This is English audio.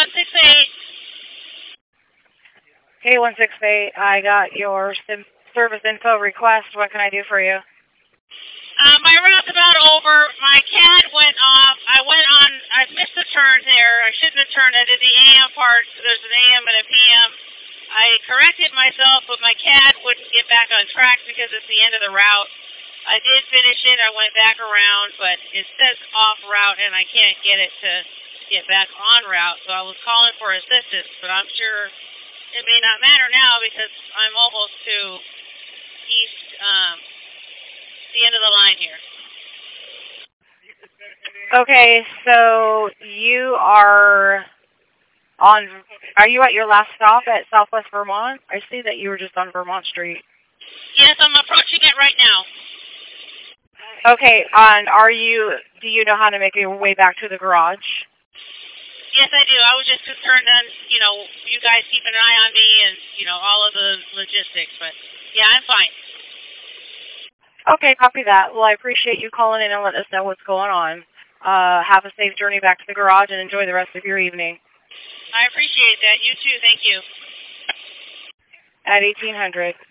168. K168, I got your service info request. What can I do for you? My route's about over. My cat went off. I missed the turn there. I shouldn't have turned. I did the AM part. There's an AM and a PM. I corrected myself, but my cat wouldn't get back on track because it's the end of the route. I did finish it. I went back around, but it says off route, and I can't get it to get back on route. So I was calling for assistance, but I'm sure it may not matter now because I'm almost to east, the end of the line here. Okay, so you are you at your last stop at Southwest Vermont? I see that you were just on Vermont Street. Yes, I'm approaching it right now. Okay, and do you know how to make your way back to the garage? Yes, I do. I was just concerned on, you guys keeping an eye on me and, all of the logistics, but yeah, I'm fine. Okay, copy that. Well, I appreciate you calling in and letting us know what's going on. Have a safe journey back to the garage and enjoy the rest of your evening. I appreciate that. You too. Thank you. At 1800.